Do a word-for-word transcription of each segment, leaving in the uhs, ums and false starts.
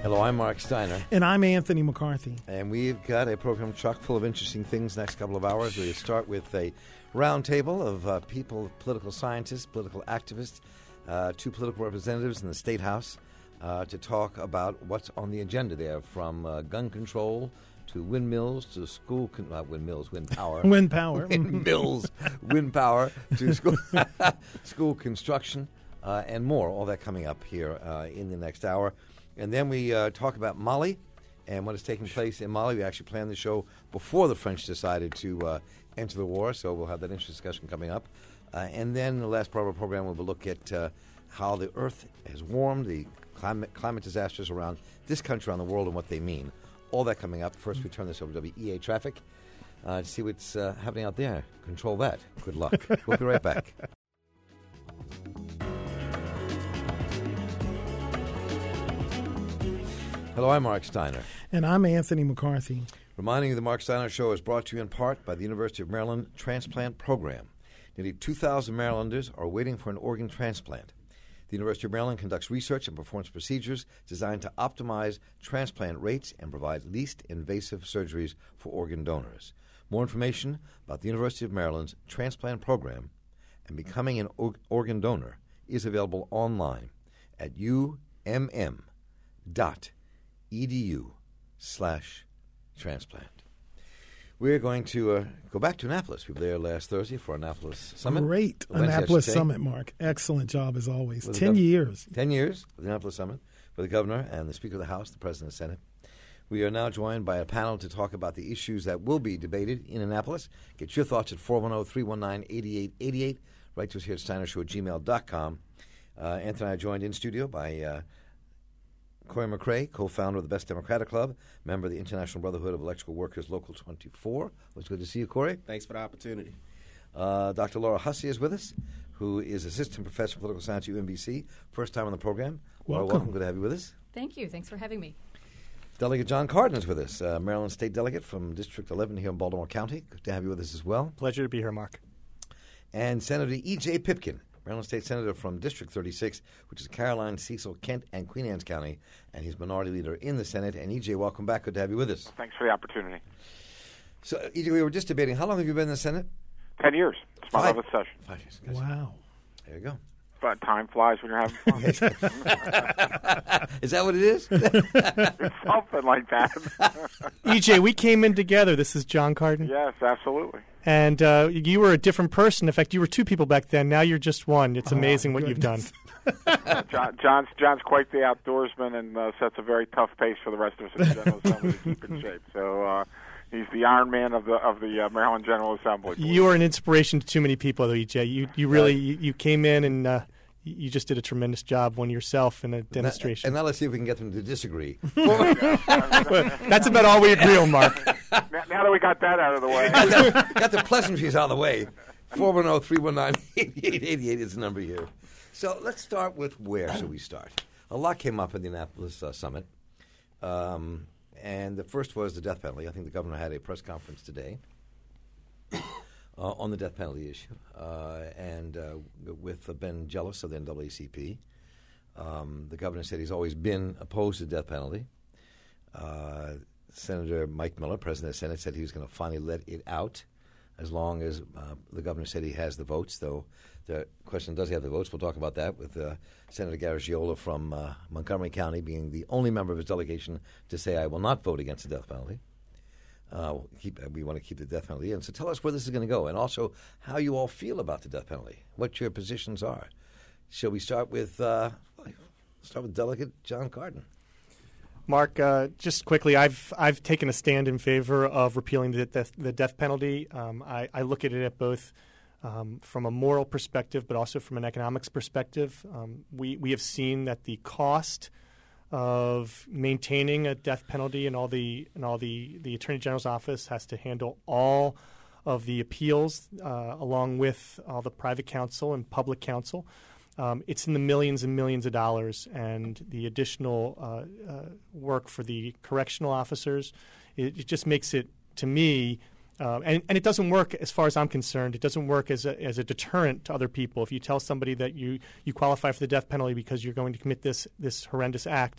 Hello, I'm Mark Steiner. And I'm Anthony McCarthy. And we've got a program chock full of interesting things next couple of hours. We start with a roundtable of uh, people, political scientists, political activists, uh, two political representatives in the State House uh, to talk about what's on the agenda there, from uh, gun control to windmills to school, con- not windmills, wind power. Wind power. Windmills, wind power to school, school construction uh, and more. All that coming up here uh, in the next hour. And then we uh, talk about Mali and what is taking place in Mali. We actually planned the show before the French decided to uh, enter the war, so we'll have that interesting discussion coming up. Uh, and then the last part of our program, we'll look at uh, how the Earth has warmed, the climate, climate disasters around this country, around the world, and what they mean. All that coming up. First, we turn this over to W E A Traffic uh, to see what's uh, happening out there. Control that. Good luck. We'll be right back. Hello, I'm Mark Steiner. And I'm Anthony McCarthy. Reminding you the Mark Steiner Show is brought to you in part by the University of Maryland Transplant Program. Nearly two thousand Marylanders are waiting for an organ transplant. The University of Maryland conducts research and performs procedures designed to optimize transplant rates and provide least invasive surgeries for organ donors. More information about the University of Maryland's transplant program and becoming an or- organ donor is available online at umm dot edu slash transplant. We're going to uh, go back to Annapolis. We were there last Thursday for Annapolis Summit. Great Wednesday, Annapolis Summit, Mark. Excellent job as always. With Ten gov- years. Ten years of the Annapolis Summit with the governor and the Speaker of the House, the President of the Senate. We are now joined by a panel to talk about the issues that will be debated in Annapolis. Get your thoughts at four one zero, three one nine, eight eight eight eight. Write to us here at steiner show at gmail dot com. Uh, Anthony and I are joined in studio by uh, Corey McRae, co-founder of the Best Democratic Club, member of the International Brotherhood of Electrical Workers, Local twenty-four. It's good to see you, Corey. Thanks for the opportunity. Uh, Doctor Laura Hussey is with us, who is Assistant Professor of Political Science at U M B C. First time on the program. Laura, Welcome. welcome. Good to have you with us. Thank you. Thanks for having me. Delegate John Carden is with us, uh, Maryland State Delegate from District eleven here in Baltimore County. Good to have you with us as well. Pleasure to be here, Mark. And Senator E J. Pipkin, Maryland State Senator from District thirty-six, which is Caroline, Cecil, Kent, and Queen Anne's County, and he's Minority Leader in the Senate. And E J, welcome back. Good to have you with us. Thanks for the opportunity. So, E J, we were just debating, how long have you been in the Senate? Ten years. It's my Five. eleventh session. Five years. Gotcha. Wow. There you go. But time flies when you're having fun. Is that what it is? It's something like that. E J, we came in together. This is John Carden. Yes, absolutely. And uh, you were a different person. In fact, you were two people back then. Now you're just one. It's amazing what you've done. John, John's John's quite the outdoorsman and uh, sets a very tough pace for the rest of us in the General Assembly to keep in shape. So uh, he's the Iron Man of the of the uh, Maryland General Assembly. You are an inspiration to too many people, though, E J. You you really you, you came in and uh, you just did a tremendous job one yourself in a demonstration. And now let's see if we can get them to disagree. That's about all we agree on, Mark. Now, now that we got that out of the way. Got the pleasantries out of the way. four one zero, three one nine, eight eight eight eight is the number here. So let's start with where should we start? A lot came up at the Annapolis uh, Summit. Um, and the first was the death penalty. I think the governor had a press conference today uh, on the death penalty issue. Uh, and uh, with uh, Ben Jealous of the N double A C P. Um, the governor said he's always been opposed to the death penalty. Uh, Senator Mike Miller, President of the Senate, said he was going to finally let it out as long as uh, the governor said he has the votes, though the question, does he have the votes? We'll talk about that with uh, Senator Garagiola from uh, Montgomery County being the only member of his delegation to say, I will not vote against the death penalty. Uh, we'll keep, we want to keep the death penalty in. So tell us where this is going to go, and also how you all feel about the death penalty, what your positions are. Shall we start with, uh, start with Delegate John Carden? Mark, uh, just quickly, I've I've taken a stand in favor of repealing the death, the death penalty. Um, I, I look at it at both um, from a moral perspective, but also from an economics perspective. Um, we we have seen that the cost of maintaining a death penalty and all the and all the the Attorney General's office has to handle all of the appeals, uh, along with all the private counsel and public counsel. Um, it's in the millions and millions of dollars, and the additional uh, uh, work for the correctional officers, it, it just makes it, to me, uh, and, and it doesn't work as far as I'm concerned. It doesn't work as a, as a deterrent to other people. If you tell somebody that you, you qualify for the death penalty because you're going to commit this this horrendous act,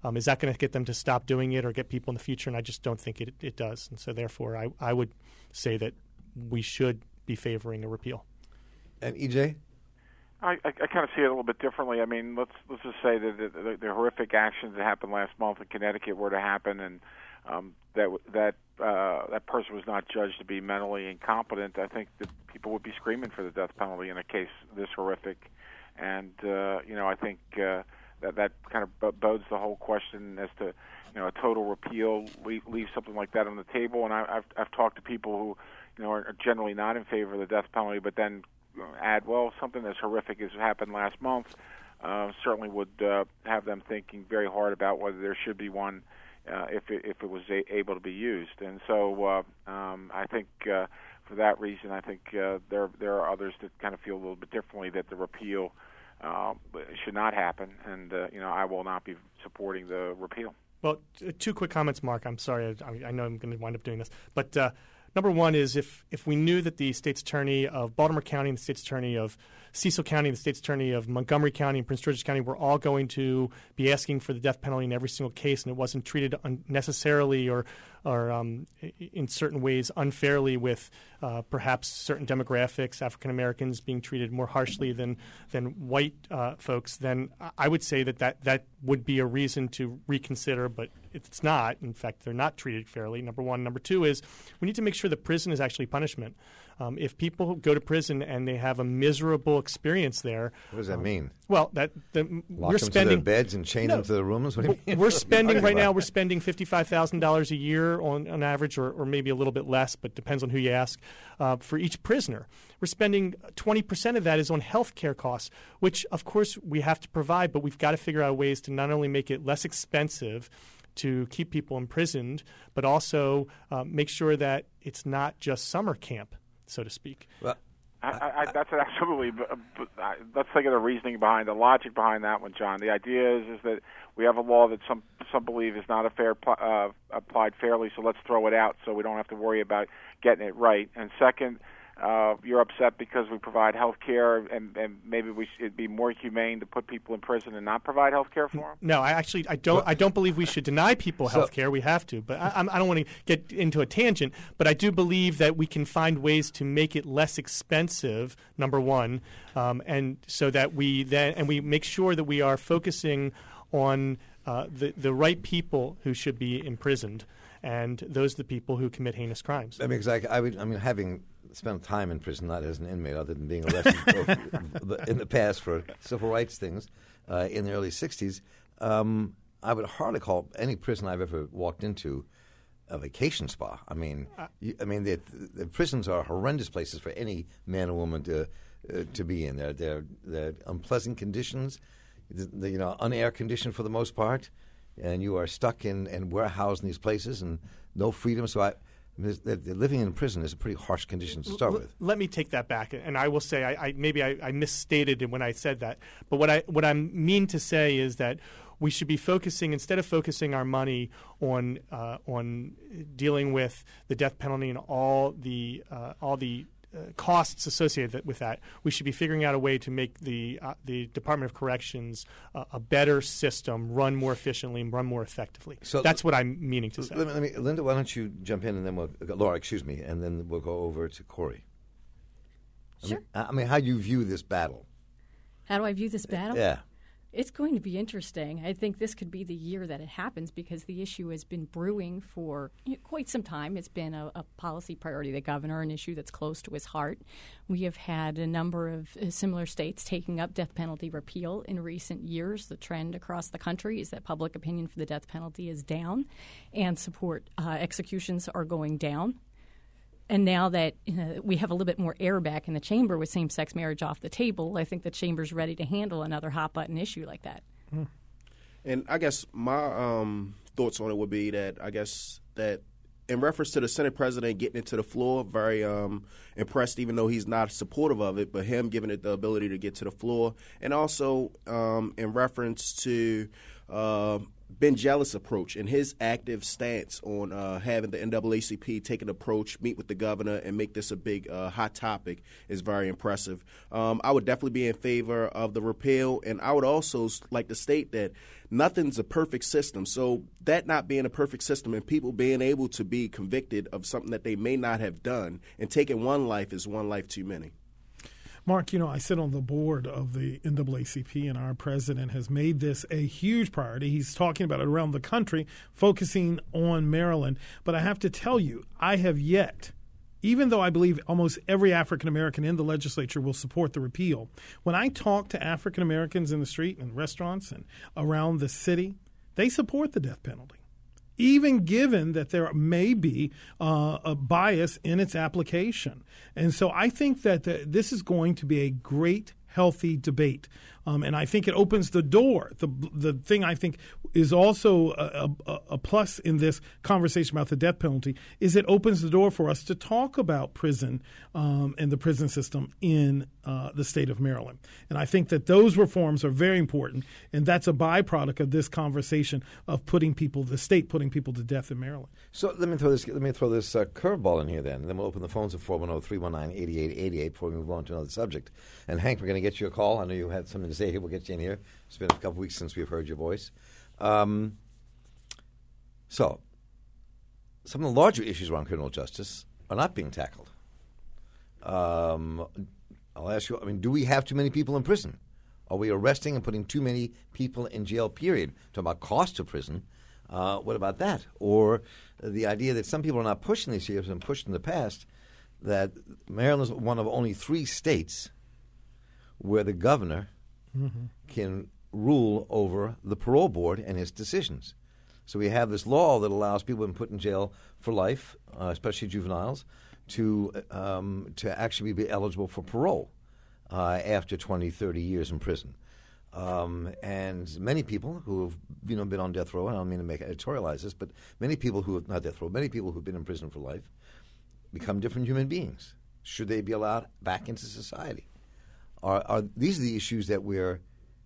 Um, is that going to get them to stop doing it or get people in the future? And I just don't think it, it does. And so therefore, I, I would say that we should be favoring a repeal. And E J? I, I, I kind of see it a little bit differently. I mean, let's let's just say that the, the, the horrific actions that happened last month in Connecticut were to happen, and um, that that uh, that person was not judged to be mentally incompetent. I think that people would be screaming for the death penalty in a case this horrific, and uh, you know, I think uh, that that kind of bodes the whole question as to, you know, a total repeal, leave, leave something like that on the table. And I, I've I've talked to people who, you know, are generally not in favor of the death penalty, but then add, well, something as horrific as happened last month uh, certainly would uh, have them thinking very hard about whether there should be one uh, if it, if it was a- able to be used. And so uh, um, I think uh, for that reason, I think uh, there there are others that kind of feel a little bit differently that the repeal uh, should not happen. And uh, you know, I will not be supporting the repeal. Well, t- two quick comments, Mark. I'm sorry. I, I know I'm going to wind up doing this, but. Uh, Number one is if, if we knew that the state's attorney of Baltimore County and the state's attorney of Cecil County and the state's attorney of Montgomery County and Prince George's County were all going to be asking for the death penalty in every single case, and it wasn't treated unnecessarily or or um, in certain ways unfairly with uh, perhaps certain demographics, African Americans being treated more harshly than than white uh, folks, then I would say that, that that would be a reason to reconsider, but it's not. In fact, they're not treated fairly, number one. Number two is we need to make sure that prison is actually punishment. Um, if people go to prison and they have a miserable experience there. What does that um, mean? Well, that the, Lock we're them spending to their beds and chain no, them to the rooms? What do you mean? We're spending right about? now. We're spending fifty-five thousand dollars a year on, on average, or, or maybe a little bit less, but depends on who you ask. Uh, for each prisoner, we're spending twenty percent of that is on health care costs, which of course we have to provide, but we've got to figure out ways to not only make it less expensive to keep people imprisoned, but also uh, make sure that it's not just summer camp, so to speak. Well, I, I, that's absolutely. But, but I, let's think of the reasoning behind the logic behind that one, John. The idea is is that we have a law that some some believe is not a fair uh, applied fairly, so let's throw it out so we don't have to worry about getting it right. And second, uh, you're upset because we provide health care, and, and maybe we should it'd be more humane to put people in prison and not provide health care for them. No, I actually I don't I don't believe we should deny people health care. We have to, but I, I'm- I don't want to get into a tangent. But I do believe that we can find ways to make it less expensive. Number one, um, and so that we then and we make sure that we are focusing on uh, the the right people who should be imprisoned, and those are the people who commit heinous crimes. I mean, exactly. I would. I mean, having spent time in prison, not as an inmate, other than being arrested in the past for civil rights things uh, in the early sixties, um, I would hardly call any prison I've ever walked into a vacation spa. I mean, you, I mean, the, the prisons are horrendous places for any man or woman to uh, to be in. They're they're, they're unpleasant conditions, the, the, you know, unair conditioned for the most part, and you are stuck in and warehoused in these places and no freedom. So I. The, the living in prison is a pretty harsh condition to start L- with. Let me take that back, and I will say I, I maybe I, I misstated it when I said that. But what I what I mean to say is that we should be focusing instead of focusing our money on uh, on dealing with the death penalty and all the uh, all the uh, costs associated with that. We should be figuring out a way to make the uh, the Department of Corrections uh, a better system, run more efficiently, and run more effectively. So that's what I'm meaning to say. Let me, let me, Linda, why don't you jump in and then we'll Laura, excuse me, and then we'll go over to Corey. I Sure. mean, I mean, how do you view this battle? How do I view this battle? Yeah. It's going to be interesting. I think this could be the year that it happens because the issue has been brewing for you know, quite some time. It's been a, a policy priority of the governor, an issue that's close to his heart. We have had a number of uh, similar states taking up death penalty repeal in recent years. The trend across the country is that public opinion for the death penalty is down and support uh, executions are going down. And now that uh, we have a little bit more air back in the chamber with same-sex marriage off the table, I think the chamber's ready to handle another hot-button issue like that. Mm. And I guess my um, thoughts on it would be that I guess that in reference to the Senate president getting it to the floor, very um, impressed, even though he's not supportive of it, but him giving it the ability to get to the floor. And also um, in reference to uh, Ben Jealous approach and his active stance on uh, having the N double A C P take an approach, meet with the governor, and make this a big uh, hot topic is very impressive. Um, I would definitely be in favor of the repeal, and I would also like to state that nothing's a perfect system. So that not being a perfect system and people being able to be convicted of something that they may not have done and taking one life is one life too many. Mark, you know, I sit on the board of the N double A C P, and our president has made this a huge priority. He's talking about it around the country, focusing on Maryland. But I have to tell you, I have yet, even though I believe almost every African American in the legislature will support the repeal, when I talk to African Americans in the street and restaurants and around the city, they support the death penalty, even given that there may be uh, a bias in its application. And so I think that the, this is going to be a great, healthy debate. Um, and I think it opens the door. The the thing I think is also a, a, a plus in this conversation about the death penalty is it opens the door for us to talk about prison um, and the prison system in uh, the state of Maryland. And I think that those reforms are very important, and that's a byproduct of this conversation of putting people, the state putting people to death in Maryland. So let me throw this. Let me throw this uh, curveball in here, then, and then we'll open the phones at four one zero, three one nine, eight eight eight eight before we move on to another subject. And Hank, we're going to get you a call. I know you had something to say here. We'll get you in here. It's been a couple weeks since we've heard your voice. Um, so, some of the larger issues around criminal justice are not being tackled. Um, I'll ask you, I mean, do we have too many people in prison? Are we arresting and putting too many people in jail, period? Talking about cost of prison. Uh, what about that? Or the idea that some people are not pushing these years and pushed in the past, that Maryland is one of only three states where the governor mm-hmm. can rule over the parole board and its decisions. So we have this law that allows people to be put in jail for life, uh, especially juveniles, to um, to actually be eligible for parole uh, after twenty, thirty years in prison. Um, and many people who have you know been on death row, I don't mean to make editorialize this, but many people who have not death row, many people who have been in prison for life become different human beings. Should they be allowed back into society? Are, are these are the issues that we're,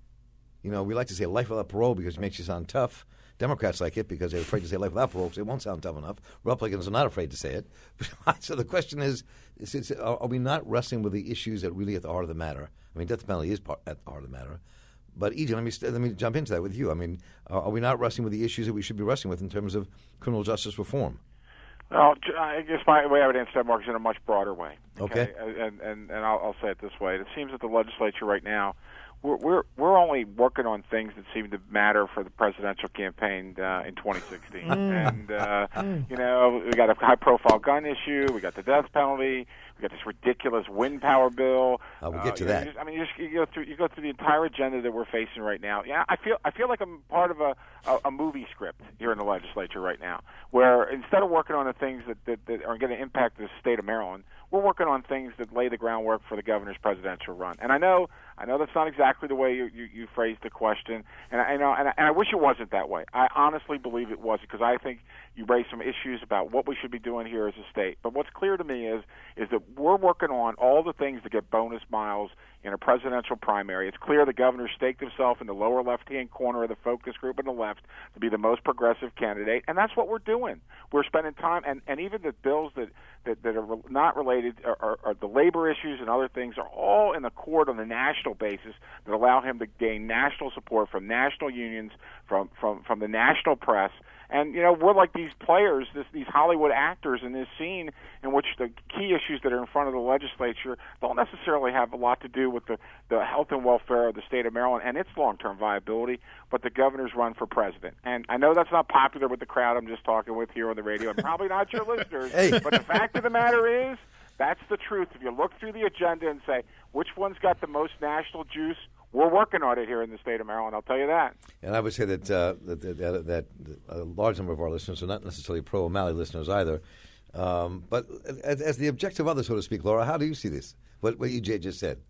you know, we like to say life without parole because it makes you sound tough. Democrats like it because they're afraid to say life without parole because it won't sound tough enough. Republicans are not afraid to say it. So the question is, is, is are, are we not wrestling with the issues that really at the heart of the matter? I mean, death penalty is part, at the heart of the matter. But, E J, let me, let me jump into that with you. I mean, are, are we not wrestling with the issues that we should be wrestling with in terms of criminal justice reform? Well, I guess my way I would answer that, Mark, is in a much broader way. Okay. okay? And, and, and I'll, I'll say it this way. It seems that the legislature right now, we're, we're, we're only working on things that seem to matter for the presidential campaign uh, in twenty sixteen. and, uh, you know, we got a high-profile gun issue. We got the death penalty. We got this ridiculous wind power bill. Uh, we'll get to uh, that. Just, I mean, you, just, you go through you go through the entire agenda that we're facing right now. Yeah, I feel I feel like I'm part of a, a, a movie script here in the legislature right now, where instead of working on the things that, that, that are going to impact the state of Maryland, we're working on things that lay the groundwork for the governor's presidential run. And I know I know that's not exactly the way you, you, you phrased the question, and I, you know, and I, and I wish it wasn't that way. I honestly believe it wasn't, because I think you raised some issues about what we should be doing here as a state. But what's clear to me is is that we're working on all the things that get bonus miles in a presidential primary. It's clear the governor staked himself in the lower left-hand corner of the focus group on the left to be the most progressive candidate, and that's what we're doing. We're spending time, and, and even the bills that, that, that are not related, are, are, are the labor issues and other things, are all in the court on the national basis that allow him to gain national support from national unions, from, from, from the national press. And, you know, we're like these players, this, these Hollywood actors in this scene in which the key issues that are in front of the legislature don't necessarily have a lot to do with the, the health and welfare of the state of Maryland and its long-term viability, but the governor's run for president. And I know that's not popular with the crowd I'm just talking with here on the radio, and probably not your listeners, hey. But the fact of the matter is, that's the truth. If you look through the agenda and say, which one's got the most national juice, we're working on it here in the state of Maryland, I'll tell you that. And I would say that uh, that, that, that a large number of our listeners are not necessarily pro-O'Malley listeners either. Um, but as, as the objective other, so to speak, Laura, how do you see this, what, what E J just said?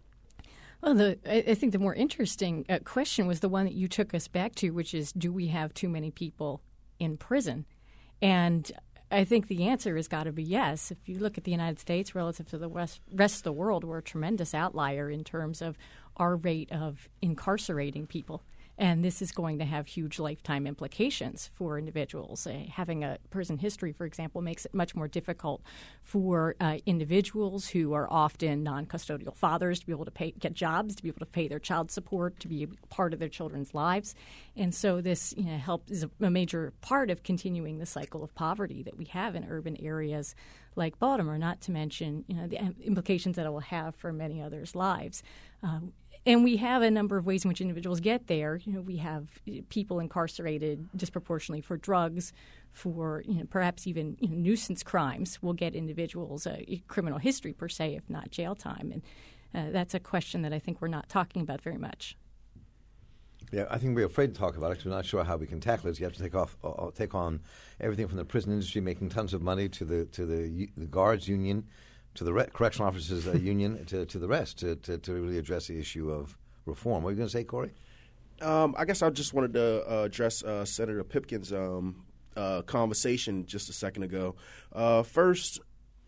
Well, the, I think the more interesting uh, question was the one that you took us back to, which is, do we have too many people in prison? And I think the answer has got to be yes. If you look at the United States relative to the West, rest of the world, we're a tremendous outlier in terms of our rate of incarcerating people. And this is going to have huge lifetime implications for individuals. Uh, having a prison history, for example, makes it much more difficult for uh, individuals who are often non-custodial fathers to be able to pay, get jobs, to be able to pay their child support, to be part of their children's lives. And so this you know, help is a, a major part of continuing the cycle of poverty that we have in urban areas like Baltimore, not to mention you know, the implications that it will have for many others' lives. Uh, And we have a number of ways in which individuals get there. You know, we have people incarcerated disproportionately for drugs, for you know, perhaps even you know, nuisance crimes will get individuals a criminal history per se, if not jail time. And uh, that's a question that I think we're not talking about very much. Yeah, I think we're afraid to talk about it because we're not sure how we can tackle it. You have to take off, uh, take on everything from the prison industry making tons of money to the to the, the guards union, to the re- correctional officers uh, union, to, to the rest, to, to, to really address the issue of reform. What are you going to say, Corey? Um, I guess I just wanted to uh, address uh, Senator Pipkin's um, uh, conversation just a second ago. Uh, first,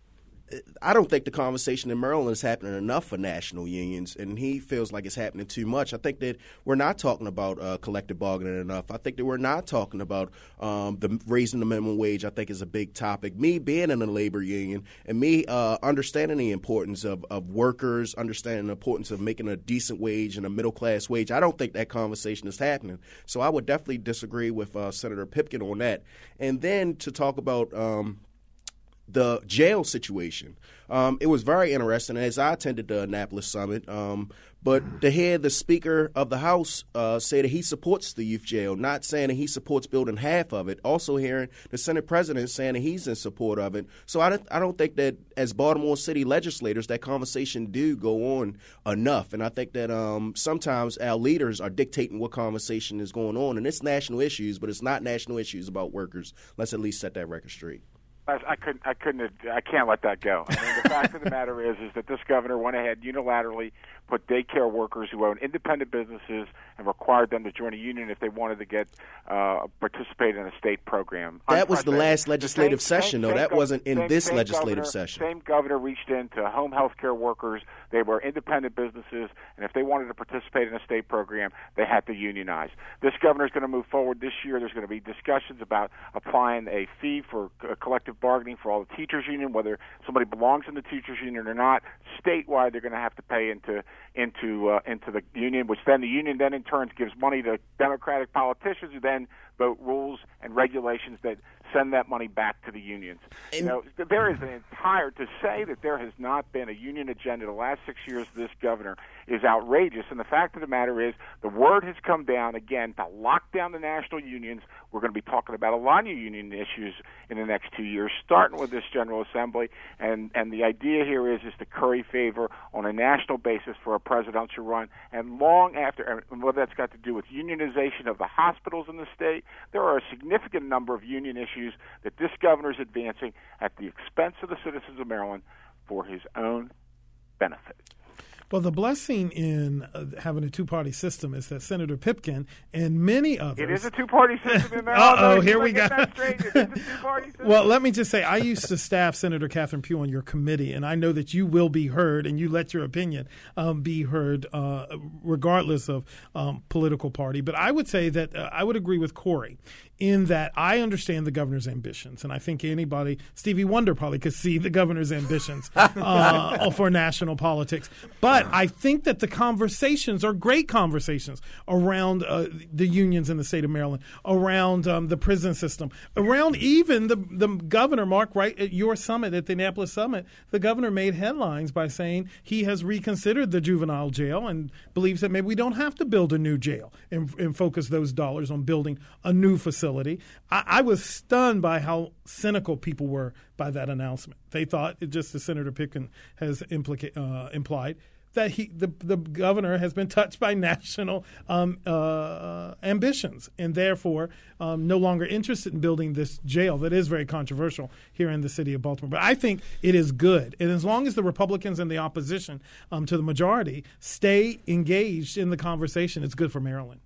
I don't think the conversation in Maryland is happening enough for national unions, and he feels like it's happening too much. I think that we're not talking about uh, collective bargaining enough. I think that we're not talking about um, the raising the minimum wage. I think is a big topic. Me being in a labor union and me uh, understanding the importance of, of workers, understanding the importance of making a decent wage and a middle-class wage, I don't think that conversation is happening. So I would definitely disagree with uh, Senator Pipkin on that. And then to talk about um, – the jail situation. Um, it was very interesting as I attended the Annapolis Summit. Um, but to hear the Speaker of the House uh, say that he supports the youth jail, not saying that he supports building half of it, also hearing the Senate President saying that he's in support of it. So I don't, I don't think that as Baltimore City legislators that conversation do go on enough. And I think that um, sometimes our leaders are dictating what conversation is going on. And it's national issues, but it's not national issues about workers. Let's at least set that record straight. I couldn't. I couldn't. I can't let that go. I mean, the fact of the matter is, is that this governor went ahead unilaterally, put daycare workers who own independent businesses and required them to join a union if they wanted to get uh, participate in a state program. That was the last legislative the same, session, same, though. same that gov- wasn't in same, this same legislative governor, session. Same governor reached into home health care workers. They were independent businesses, and if they wanted to participate in a state program, they had to unionize. This governor is going to move forward this year. There's going to be discussions about applying a fee for uh, collective bargaining for all the teachers union, whether somebody belongs in the teachers union or not. Statewide, they're going to have to pay into into uh, into the union, which then the union then in turn gives money to Democratic politicians who then vote rules and regulations that send that money back to the unions. And, you know, there is an entire to say that there has not been a union agenda the last six years of this governor is outrageous. And the fact of the matter is, the word has come down again to lock down the national unions. We're going to be talking about a lot of union issues in the next two years, starting with this General Assembly. And and the idea here is is to curry favor on a national basis for a presidential run. And long after, and what that's got to do with unionization of the hospitals in the state, there are a significant number of union issues that this governor is advancing at the expense of the citizens of Maryland for his own benefit. Well, the blessing in uh, having a two-party system is that Senator Pipkin and many others. It is a two-party system in Maryland. Uh-oh, here we go. It is a two-party system. Well, let me just say, I used to staff Senator Catherine Pugh on your committee, and I know that you will be heard, and you let your opinion um, be heard uh, regardless of um, political party. But I would say that uh, I would agree with Corey in that I understand the governor's ambitions, and I think anybody, Stevie Wonder probably could see the governor's ambitions uh, for national politics. But I think that the conversations are great conversations around uh, the unions in the state of Maryland, around um, the prison system, around even the the governor, Mark, right at your summit, at the Annapolis Summit, the governor made headlines by saying he has reconsidered the juvenile jail and believes that maybe we don't have to build a new jail and, and focus those dollars on building a new facility. I, I was stunned by how cynical people were by that announcement. They thought, it just as Senator Pipkin has implica- uh, implied, that he, the the governor has been touched by national um, uh, ambitions and therefore um, no longer interested in building this jail that is very controversial here in the city of Baltimore. But I think it is good. And as long as the Republicans and the opposition um, to the majority stay engaged in the conversation, it's good for Maryland.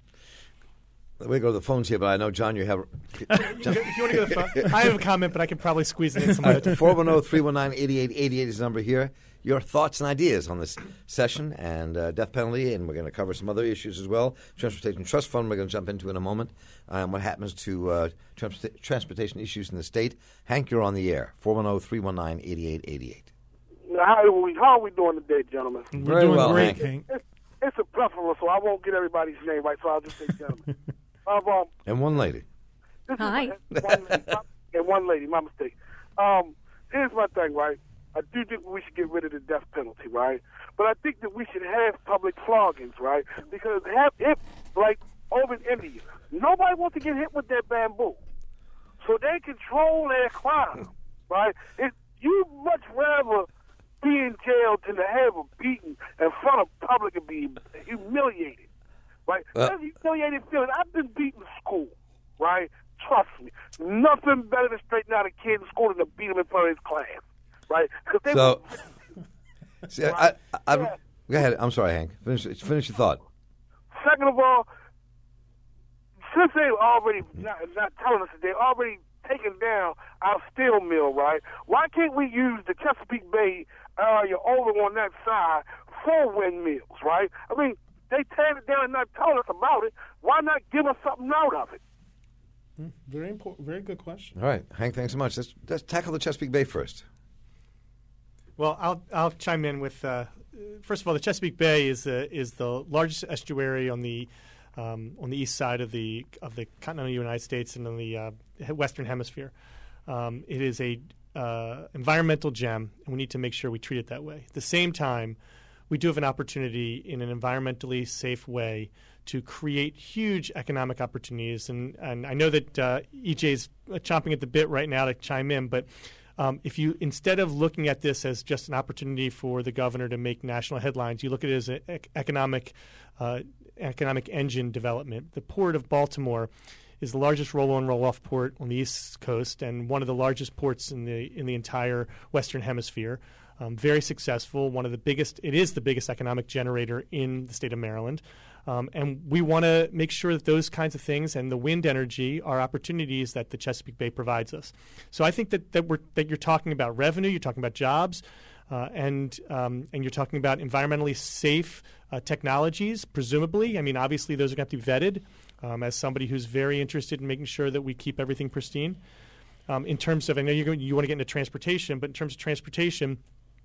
We go to the phones here, but I know, John, you have. John. If you want to go to the phone, I have a comment, but I can probably squeeze it in somewhere. four one zero, three one nine, eight eight eight eight is the number here. your thoughts and ideas on this session and uh, death penalty, and we're going to cover some other issues as well. Transportation Trust Fund we're going to jump into in a moment. Um, what happens to uh, trans- transportation issues in the state. Hank, you're on the air. four one zero, three one nine, eight eight eight eight. How are we, how are we doing today, gentlemen? We're Very doing well, great, Hank. Hank. It's, it's a plethora, so I won't get everybody's name right, so I'll just say gentlemen. um, um, And one lady. this Hi. Is one lady, and one lady, my mistake. Um, here's my thing, right? I do think we should get rid of the death penalty, right? But I think that we should have public floggings, right? Because have if, like over in India, nobody wants to get hit with that bamboo. So they control their crime, right? It, you much rather be in jail than to have a beating in front of public and be humiliated, right? Uh, That's a humiliated feeling. I've been beaten in school, right? Trust me. Nothing better than straighten out a kid in school than to beat him in front of his class, right? 'Cause they So, were, see, I, I, I, go ahead. I'm sorry, Hank. Finish, finish your thought. Second of all, since they already not, not telling us that they already taken down our steel mill, right? Why can't we use the Chesapeake Bay area over on that side for windmills, right? I mean, they tear it down and not telling us about it. Why not give us something out of it? Very important. Very good question. All right, Hank, thanks so much. Let's, let's tackle the Chesapeake Bay first. Well, I'll I'll chime in with uh, first of all, the Chesapeake Bay is uh, is the largest estuary on the um, on the east side of the of the continental United States and in the uh, Western Hemisphere. Um, it is a uh, environmental gem, and we need to make sure we treat it that way. At the same time, we do have an opportunity in an environmentally safe way to create huge economic opportunities. And, and I know that uh, E J's chomping at the bit right now to chime in, but um, if you, instead of looking at this as just an opportunity for the governor to make national headlines, you look at it as an ec- economic, uh, economic engine development. The Port of Baltimore is the largest roll-on, roll-off port on the East Coast and one of the largest ports in the in the entire Western Hemisphere. Um, very successful, one of the biggest, it is the biggest economic generator in the state of Maryland. Um, and we want to make sure that those kinds of things and the wind energy are opportunities that the Chesapeake Bay provides us. So I think that, that, we're, that you're talking about revenue, you're talking about jobs, uh, and, um, and you're talking about environmentally safe uh, technologies, presumably. I mean, obviously those are going to have to be vetted um, as somebody who's very interested in making sure that we keep everything pristine. Um, in terms of, I know you're going, you want to get into transportation, but in terms of transportation,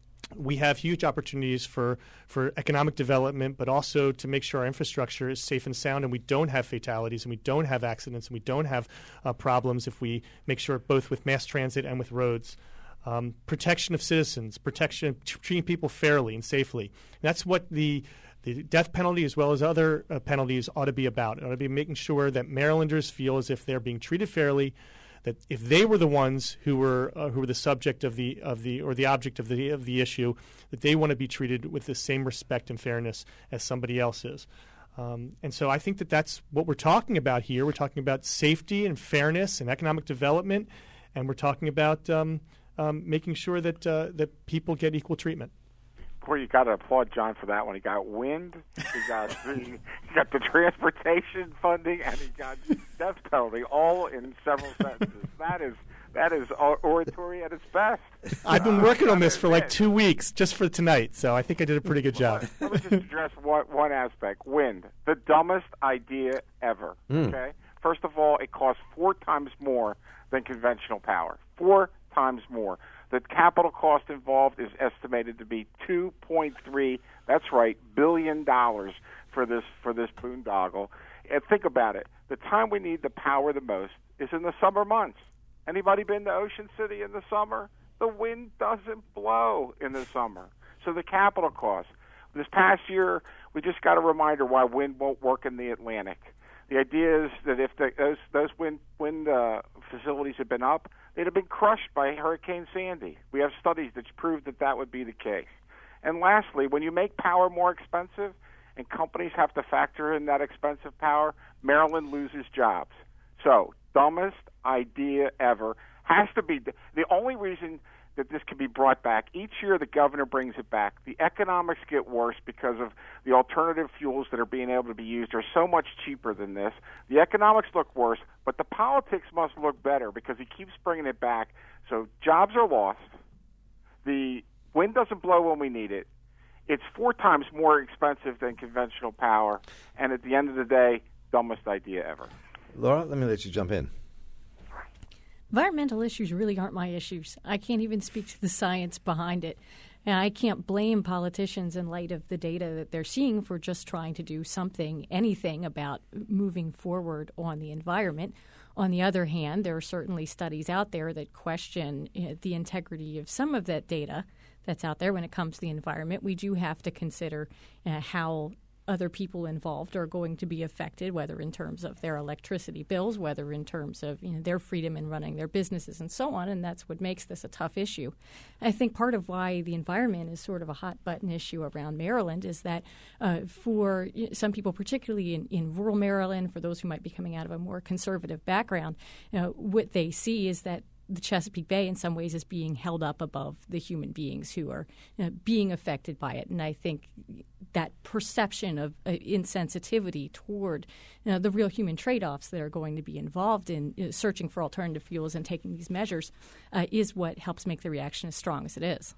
we have huge opportunities for, for economic development, but also to make sure our infrastructure is safe and sound and we don't have fatalities and we don't have accidents and we don't have uh, problems if we make sure both with mass transit and with roads. Um, protection of citizens, protection, treating people fairly and safely. That's what the the death penalty as well as other uh, penalties ought to be about. It ought to be making sure that Marylanders feel as if they're being treated fairly, that if they were the ones who were uh, who were the subject of the of the or the object of the of the issue, that they want to be treated with the same respect and fairness as somebody else is. Um, and so I think that that's what we're talking about here. We're talking about safety and fairness and economic development, and we're talking about um, um, making sure that uh, that people get equal treatment. Boy, you got to applaud John for that one. He got wind, he got the, he got the transportation funding, and he got death penalty all in several sentences. That is that is oratory at its best. I've been working on this for like two weeks just for tonight, so I think I did a pretty good job. Let me just address one, one aspect. Wind, the dumbest idea ever. Mm. Okay. First of all, it costs four times more than conventional power. Four times more. The capital cost involved is estimated to be two point three. That's right, billion dollars for this for this boondoggle. And think about it. The time we need the power the most is in the summer months. Anybody been to Ocean City in the summer? The wind doesn't blow in the summer. So the capital cost. This past year, we just got a reminder why wind won't work in the Atlantic. The idea is that if the, those those wind wind uh, facilities had been up, they'd have been crushed by Hurricane Sandy. We have studies that prove that that would be the case. And lastly, when you make power more expensive and companies have to factor in that expensive power, Maryland loses jobs. So, dumbest idea ever. Has to be the, the only reason that this can be brought back. Each year the governor brings it back. The economics get worse because of the alternative fuels that are being able to be used are so much cheaper than this. The economics look worse, but the politics must look better because he keeps bringing it back. So jobs are lost. The wind doesn't blow when we need it. It's four times more expensive than conventional power, and at the end of the day, dumbest idea ever. Laura, let me let you jump in. Environmental issues really aren't my issues. I can't even speak to the science behind it. And I can't blame politicians in light of the data that they're seeing for just trying to do something, anything about moving forward on the environment. On the other hand, there are certainly studies out there that question uh, the integrity of some of that data that's out there when it comes to the environment. We do have to consider uh, how other people involved are going to be affected, whether in terms of their electricity bills, whether in terms of you know, their freedom in running their businesses and so on, and that's what makes this a tough issue. I think part of why the environment is sort of a hot-button issue around Maryland is that uh, for some people, particularly in, in rural Maryland, for those who might be coming out of a more conservative background, you know, what they see is that the Chesapeake Bay in some ways is being held up above the human beings who are you know, being affected by it. And I think that perception of uh, insensitivity toward you know, the real human trade-offs that are going to be involved in you know, searching for alternative fuels and taking these measures uh, is what helps make the reaction as strong as it is.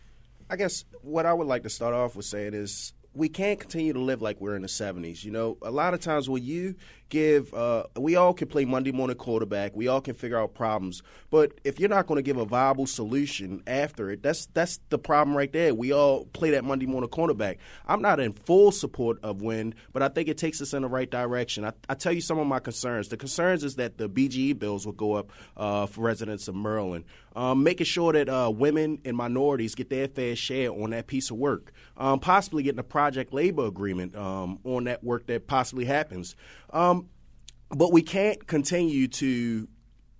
I guess what I would like to start off with saying is we can't continue to live like we're in the seventies. You know, a lot of times when you give uh, – we all can play Monday morning quarterback. We all can figure out problems. But if you're not going to give a viable solution after it, that's that's the problem right there. We all play that Monday morning quarterback. I'm not in full support of wind, but I think it takes us in the right direction. I, I tell you some of my concerns. The concerns is that the B G E bills will go up uh, for residents of Maryland, um, making sure that uh, women and minorities get their fair share on that piece of work, um, possibly getting a project labor agreement um, on that work that possibly happens. Um, But we can't continue to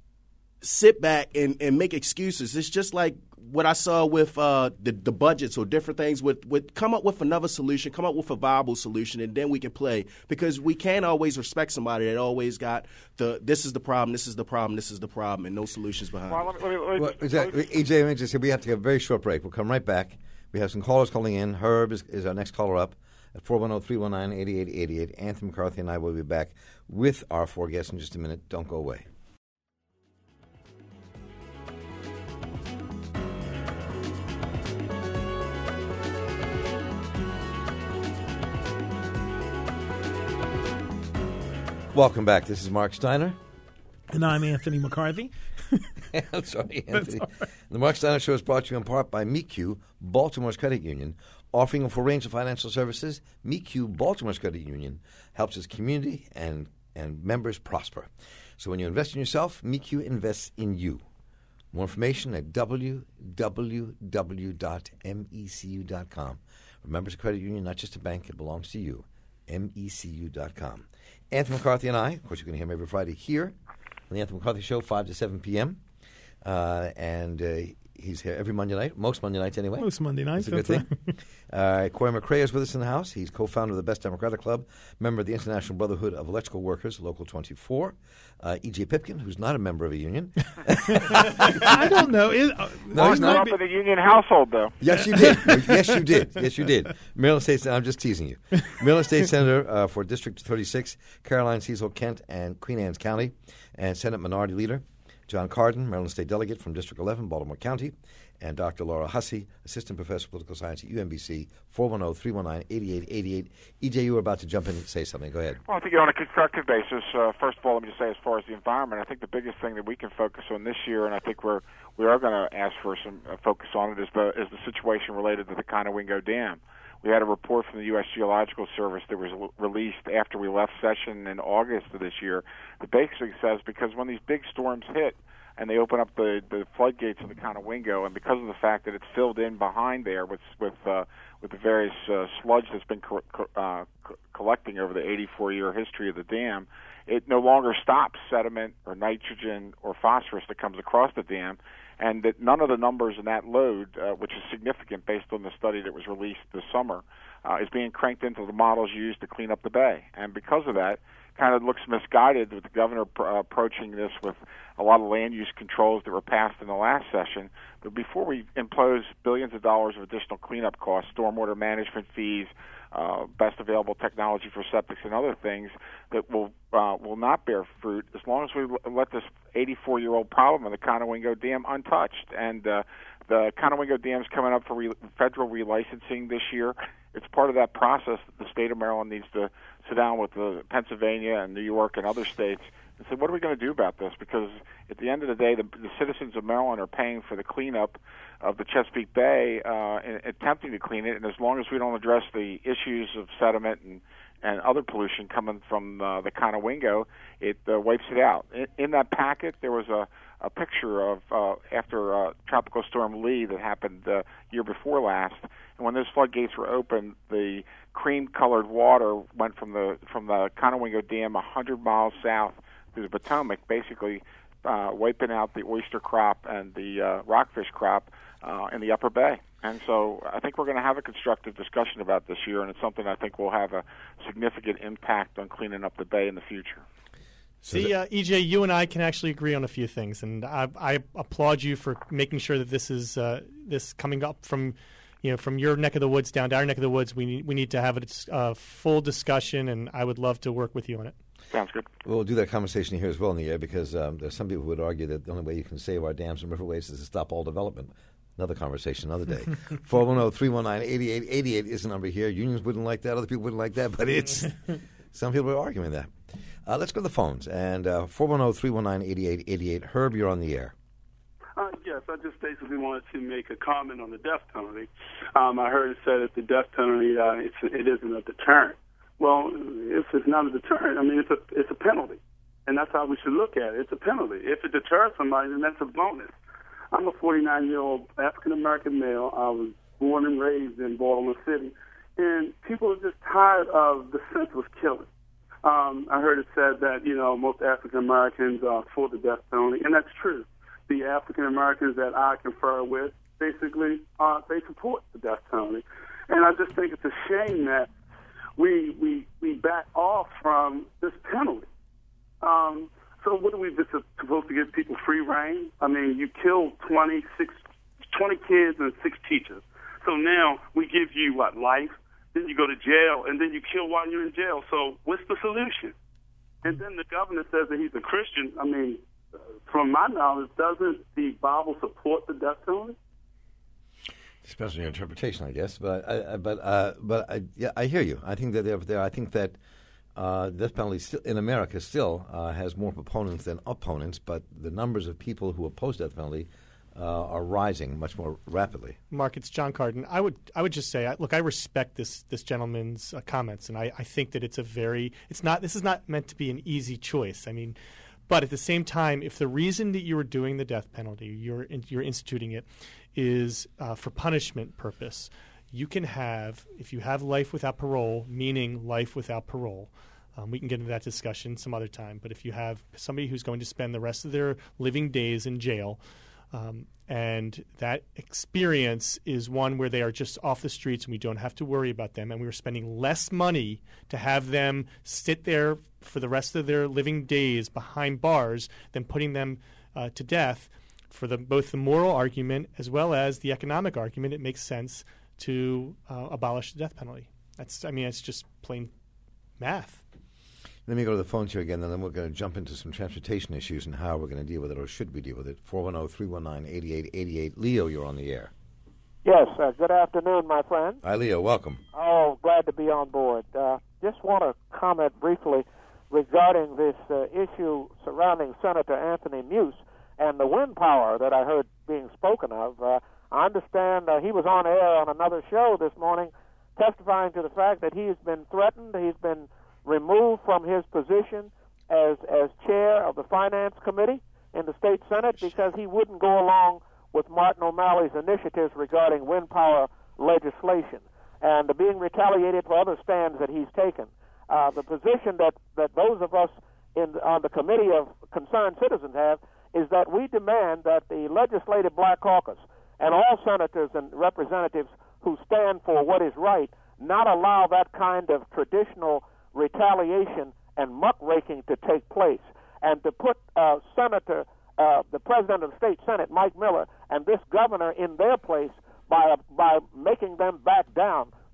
sit back and, and make excuses. It's just like what I saw with uh, the, the budgets or different things. With, with come up with another solution, come up with a viable solution, and then we can play. Because we can't always respect somebody that always got the this is the problem, this is the problem, this is the problem, and no solutions behind Well, it. let me, let me, Well, let me, exactly. E J, let me just say we have to get a very short break. We'll come right back. We have some callers calling in. Herb is, is our next caller up at four one zero, three one nine, eight eight eight eight. Anthony McCarthy and I will be back with our four guests in just a minute. Don't go away. Welcome back. This is Mark Steiner. And I'm Anthony McCarthy. I'm sorry, Anthony. The Mark Steiner Show is brought to you in part by M E Q, Baltimore's credit union. Offering a full range of financial services, M E Q, Baltimore's credit union, helps its community and, and members prosper. So when you invest in yourself, M E Q invests in you. More information at w w w dot mecu dot com. Remember, it's a credit union, not just a bank. It belongs to you. M E C U dot com. Anthony McCarthy and I, of course, you can hear him every Friday here on the Anthony McCarthy Show, five to seven p.m. Uh, and uh, he's here every Monday night, most Monday nights anyway. Most Monday nights. That's a good thing. uh, Corey McRae is with us in the house. He's co-founder of the Best Democratic Club, member of the International Brotherhood of Electrical Workers, Local twenty-four. Uh, E J Pipkin, who's not a member of a union. I don't know. It, uh, No, he's grew not. up in a union household, though. Yes, you did. Yes, you did. Yes, you did. Maryland State Senator, I'm just teasing you. Maryland State Senator uh, for District thirty-six, Caroline Cecil Kent and Queen Anne's County, and Senate Minority Leader John Carden, Maryland State Delegate from District eleven, Baltimore County, and Doctor Laura Hussey, Assistant Professor of Political Science at U M B C, four one zero, three one nine, eight eight eight eight. E J, you were about to jump in and say something. Go ahead. Well, I think on a constructive basis, uh, first of all, let me just say as far as the environment, I think the biggest thing that we can focus on this year, and I think we're, we are going to ask for some uh, focus on it, is the, is the situation related to the Conowingo Dam. We had a report from the U S Geological Service that was l- released after we left session in August of this year that basically says because when these big storms hit, and they open up the, the floodgates of the Conowingo, and because of the fact that it's filled in behind there with with uh, with the various uh, sludge that's been co- co- uh, co- collecting over the eighty-four year history of the dam, it no longer stops sediment or nitrogen or phosphorus that comes across the dam, and that none of the numbers in that load, uh, which is significant based on the study that was released this summer, uh, is being cranked into the models used to clean up the bay. And because of that, kind of looks misguided with the governor pr- uh, approaching this with a lot of land use controls that were passed in the last session. But before we impose billions of dollars of additional cleanup costs, stormwater management fees, uh, best available technology for septics and other things that will uh, will not bear fruit as long as we l- let this eighty-four-year-old problem of the Conowingo Dam untouched. And uh, the Conowingo Dam is coming up for re- federal relicensing this year. It's part of that process that the state of Maryland needs to sit down with the Pennsylvania and New York and other states and say, what are we going to do about this? Because at the end of the day, the, the citizens of Maryland are paying for the cleanup of the Chesapeake Bay, uh, and attempting to clean it. And as long as we don't address the issues of sediment and, and other pollution coming from uh, the Conowingo, it uh, wipes it out. In, in that packet, there was a, a picture of uh, after uh, Tropical Storm Lee that happened the year before last. And when those floodgates were open, the cream-colored water went from the from the Conowingo Dam one hundred miles south through the Potomac, basically uh, wiping out the oyster crop and the uh, rockfish crop uh, in the Upper Bay. And so I think we're going to have a constructive discussion about this year, and it's something I think will have a significant impact on cleaning up the bay in the future. See, uh, E J, you and I can actually agree on a few things, and I, I applaud you for making sure that this is uh, this coming up from, you know, from your neck of the woods down to our neck of the woods. We need, we need to have a uh, full discussion, and I would love to work with you on it. Sounds good. We'll do that conversation here as well in the air because um, there's some people who would argue that the only way you can save our dams and riverways is to stop all development. Another conversation, another day. four one zero, three one nine, eight eight eight eight is the number here. Unions wouldn't like that. Other people wouldn't like that. But it's some people are arguing that. Uh, let's go to the phones. And uh, four one zero, three one nine, eight eight eight eight. Herb, you're on the air. Uh, yes, I just basically wanted to make a comment on the death penalty. Um, I heard it said that the death penalty uh, it's, it isn't a deterrent. Well, if it's not a deterrent, I mean, it's a it's a penalty, and that's how we should look at it. It's a penalty. If it deters somebody, then that's a bonus. I'm a forty-nine-year-old African-American male. I was born and raised in Baltimore City, and people are just tired of the senseless killing. Um, I heard it said that, you know, most African-Americans are for the death penalty, and that's true. The African-Americans that I confer with, basically, uh, they support the death penalty. And I just think it's a shame that we we, we back off from this penalty. Um, so what are we just supposed to give people free reign? I mean, you killed twenty-six, twenty kids and six teachers. So now we give you, what, life? Then you go to jail, and then you kill while you're in jail. So what's the solution? And then the governor says that he's a Christian. I mean, from my knowledge, doesn't the Bible support the death penalty? Depends on your interpretation, I guess. But I, but uh, but I, yeah, I hear you. I think that there, there I think that uh, death penalty still, in America still uh, has more proponents than opponents. But the numbers of people who oppose death penalty uh, are rising much more rapidly. Mark, it's John Carden. I would I would just say, I, look, I respect this this gentleman's uh, comments, and I, I think that it's a very it's not this is not meant to be an easy choice. I mean. But at the same time, if the reason that you are doing the death penalty, you're in, you're instituting it, is uh, for punishment purpose, you can have, if you have life without parole, meaning life without parole, um, we can get into that discussion some other time, but if you have somebody who's going to spend the rest of their living days in jail, um, and that experience is one where they are just off the streets and we don't have to worry about them, and we are spending less money to have them sit there for the rest of their living days behind bars than putting them uh, to death. For the, both the moral argument as well as the economic argument, it makes sense to uh, abolish the death penalty. That's, I mean, it's just plain math. Let me go to the phones here again, and then we're going to jump into some transportation issues and how we're going to deal with it, or should we deal with it. four one zero, three one nine, eight eight eight eight. Leo, you're on the air. Yes, uh, good afternoon, my friend. Hi, Leo. Welcome. Oh, glad to be on board. Uh, just want to comment briefly regarding this uh, issue surrounding Senator Anthony Muse and the wind power that I heard being spoken of. Uh, I understand uh, he was on air on another show this morning testifying to the fact that he's been threatened, he's been removed from his position as as chair of the Finance Committee in the State Senate because he wouldn't go along with Martin O'Malley's initiatives regarding wind power legislation, and being retaliated for other stands that he's taken. Uh, the position that, that those of us in on the Committee of Concerned Citizens have is that we demand that the Legislative Black Caucus and all senators and representatives who stand for what is right not allow that kind of traditional retaliation and muckraking to take place, and to put uh, Senator, uh, the President of the State Senate, Mike Miller, and this governor in their place by by making them back down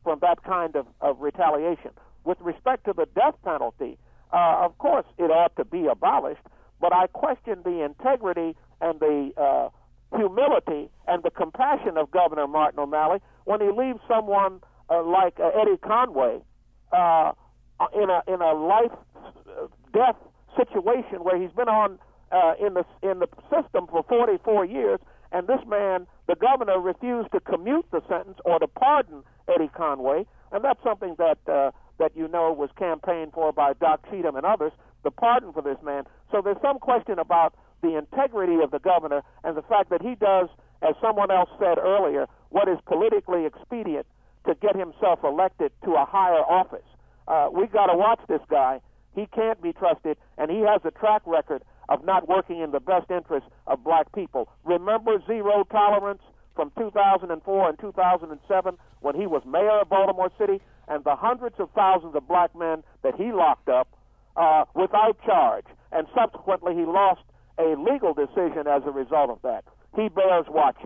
from that kind of, of retaliation. With respect to the death penalty, uh, of course it ought to be abolished, but I question the integrity and the uh, humility and the compassion of Governor Martin O'Malley when he leaves someone uh, like uh, Eddie Conway uh, in a in a life death situation where he's been on uh, in the in the system for forty-four years, and this man, the governor, refused to commute the sentence or to pardon Eddie Conway, and that's something that uh, that you know was campaigned for by Doc Cheatham and others, the pardon for this man. So there's some question about the integrity of the governor and the fact that he does, as someone else said earlier, what is politically expedient to get himself elected to a higher office. Uh, we got to watch this guy. He can't be trusted, and he has a track record of not working in the best interest of black people. Remember zero tolerance from two thousand four and two thousand seven when he was mayor of Baltimore City, and the hundreds of thousands of black men that he locked up uh, without charge, and subsequently he lost a legal decision as a result of that. He bears watching.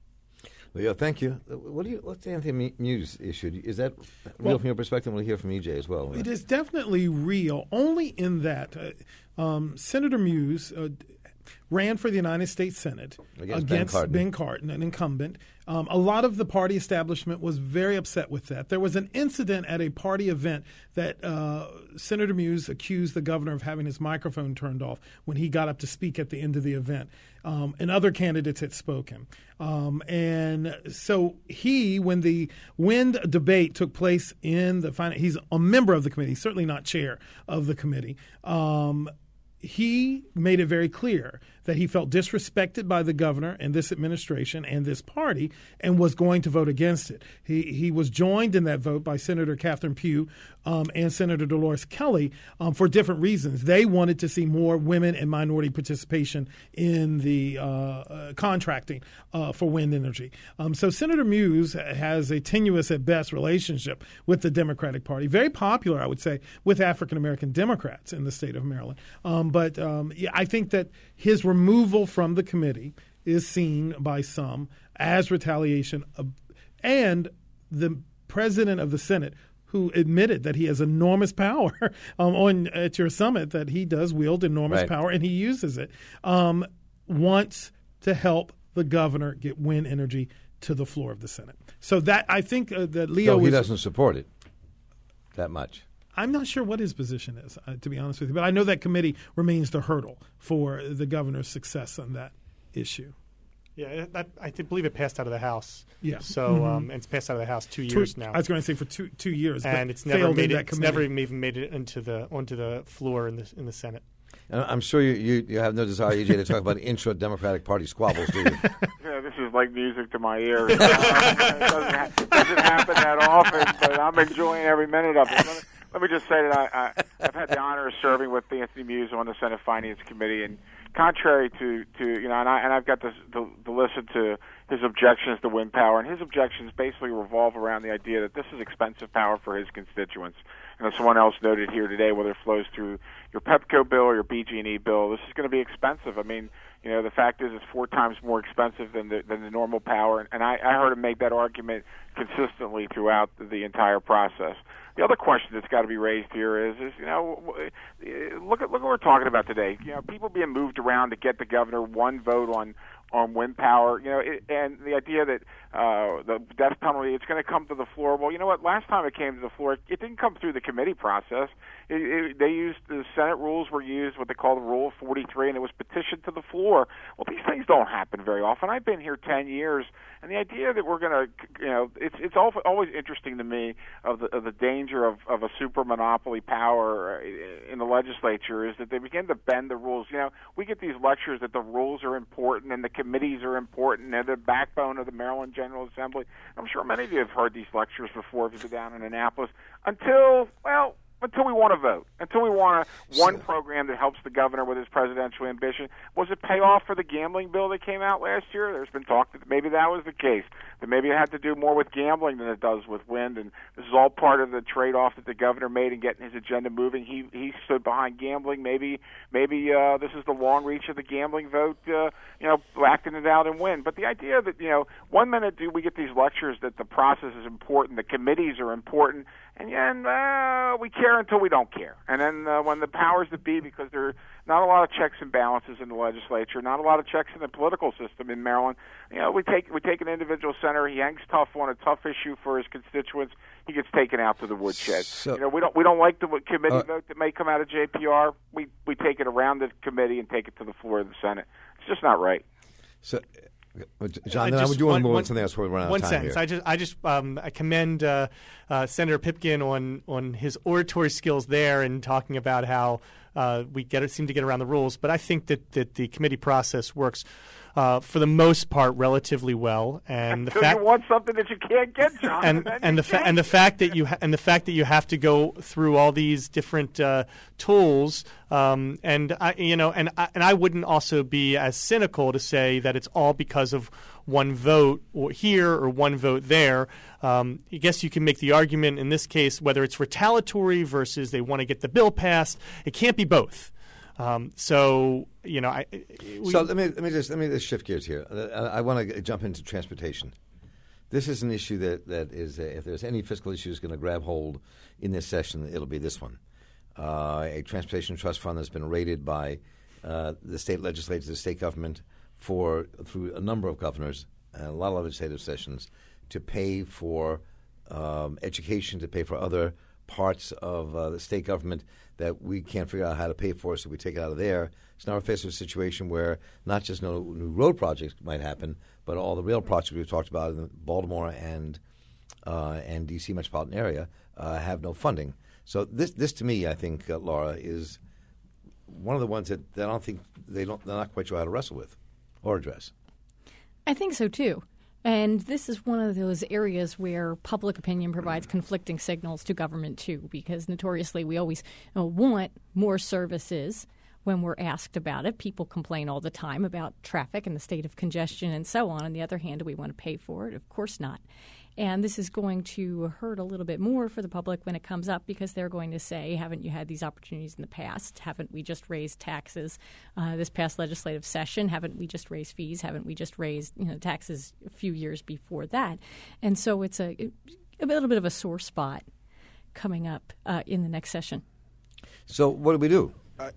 Leo, thank you. What do you? What's the Anthony Muse issue? Is that real Well, from your perspective? We'll hear from E J as well. It is definitely real, only in that uh, um, Senator Muse uh, ran for the United States Senate Against Ben Cardin. Ben Cardin, an incumbent. Um, a lot of the party establishment was very upset with that. There was an incident at a party event that uh, Senator Muse accused the governor of having his microphone turned off when he got up to speak at the end of the event. Um, and other candidates had spoken. Um, and so he, when the wind debate took place in the final, he's a member of the committee, certainly not chair of the committee. Um, he made it very clear that he felt disrespected by the governor and this administration and this party and was going to vote against it. He he was joined in that vote by Senator Catherine Pugh um, and Senator Dolores Kelly um, for different reasons. They wanted to see more women and minority participation in the uh, uh, contracting uh, for wind energy. Um, so Senator Muse has a tenuous at best relationship with the Democratic Party, very popular, I would say, with African-American Democrats in the state of Maryland. Um, but um, yeah, I think that his removal from the committee is seen by some as retaliation. Of, and the president of the Senate, who admitted that he has enormous power um, on at your summit, that he does wield enormous Right. power and he uses it, um, wants to help the governor get wind energy to the floor of the Senate. So that I think uh, that Leo No, he was, doesn't support it that much. I'm not sure what his position is, uh, to be honest with you, but I know that committee remains the hurdle for the governor's success on that issue. Yeah, that, I th- believe it passed out of the House. Yeah. So Mhm. um, and it's passed out of the House two Two- years now. I was going to say for two two years, and but it's never failed made in it. that It's never committee. even made it into the onto the floor in the in the Senate. And I'm sure you, you, you have no desire, E J, to talk about intra-Democratic Party squabbles, do you? Yeah, this is like music to my ears. Uh, it doesn't, ha- doesn't happen that often, but I'm enjoying every minute of it. Let me, let me just say that I, I, I've had the honor of serving with Anthony Muse on the Senate Finance Committee, and contrary to, to you know, and, I, and I've got to, to, to listen to his objections to wind power, and his objections basically revolve around the idea that this is expensive power for his constituents. And as someone else noted here today, whether it flows through your PEPCO bill or your B G and E bill, this is going to be expensive. I mean, you know, the fact is it's four times more expensive than the, than the normal power, and I, I heard him make that argument consistently throughout the, the entire process. The other question that's got to be raised here is, is you know, look at look at what we're talking about today. You know, people being moved around to get the governor one vote on on wind power. You know, it, and the idea that uh, the death penalty, it's going to come to the floor. Well, you know what? Last time it came to the floor, it didn't come through the committee process. It, it, they used the Senate rules were used, what they call the Rule forty-three, and it was petitioned to the floor. Well, these things don't happen very often. I've been here ten years, and the idea that we're going to, you know, it's it's always interesting to me of the of the danger of, of a super monopoly power in the legislature is that they begin to bend the rules. You know, we get these lectures that the rules are important and the committees are important. They're the backbone of the Maryland General Assembly. I'm sure many of you have heard these lectures before if you've been down in Annapolis. Until, well, until we want to vote, until we want a, one program that helps the governor with his presidential ambition. Was it pay off for the gambling bill that came out last year? There's been talk that maybe that was the case, that maybe it had to do more with gambling than it does with wind, and this is all part of the trade-off that the governor made in getting his agenda moving. He he stood behind gambling. Maybe maybe uh, this is the long reach of the gambling vote, uh, you know, acting it out and win. But the idea that, you know, one minute do we get these lectures that the process is important, the committees are important, and then uh, we care until we don't care. And then uh, when the powers that be, because there are not a lot of checks and balances in the legislature, not a lot of checks in the political system in Maryland, you know, we take we take an individual senator, he hangs tough on a tough issue for his constituents, he gets taken out to the woodshed. So, you know, we don't we don't like the committee uh, vote that may come out of J P R. We we take it around the committee and take it to the floor of the Senate. It's just not right. So, John, Uh, then I just would do one, one- more one- something else before we run out One of time sentence. here. I just, I just, um, I commend uh, uh, Senator Pipkin on on his oratory skills there and talking about how uh, we get seem to get around the rules. But I think that that the committee process works uh, for the most part relatively well. And the Until fact you want something that you can't get, John, and then and you the fa- can't. and the fact that you ha- and the fact that you have to go through all these different uh, tools, um, and I, you know, and I, and I wouldn't also be as cynical to say that it's all because of one vote or here or one vote there. Um, I guess you can make the argument in this case whether it's retaliatory versus they want to get the bill passed. It can't be both. Um, so you know, I, we, So let me let me just let me just shift gears here. I, I want to jump into transportation. This is an issue that that is, uh, if there's any fiscal issues going to grab hold in this session, it'll be this one. Uh, a transportation trust fund that's been rated by uh, the state legislature, the state government, for through a number of governors and a lot of legislative sessions to pay for um, education, to pay for other parts of uh, the state government that we can't figure out how to pay for, so we take it out of there. So now we're faced with a situation where not just no new road projects might happen, but all the rail projects we've talked about in Baltimore and uh, and D C metropolitan area uh, have no funding. So this, this to me, I think, uh, Laura, is one of the ones that, that I don't think they don't they're not quite sure how to wrestle with or address. I think so too. And this is one of those areas where public opinion provides conflicting signals to government too, because notoriously we always you know, want more services when we're asked about it. People complain all the time about traffic and the state of congestion and so on. On the other hand, do we want to pay for it? Of course not. And this is going to hurt a little bit more for the public when it comes up, because they're going to say, haven't you had these opportunities in the past? Haven't we just raised taxes uh, this past legislative session? Haven't we just raised fees? Haven't we just raised you know, taxes a few years before that? And so it's a, a little bit of a sore spot coming up uh, in the next session. So what do we do?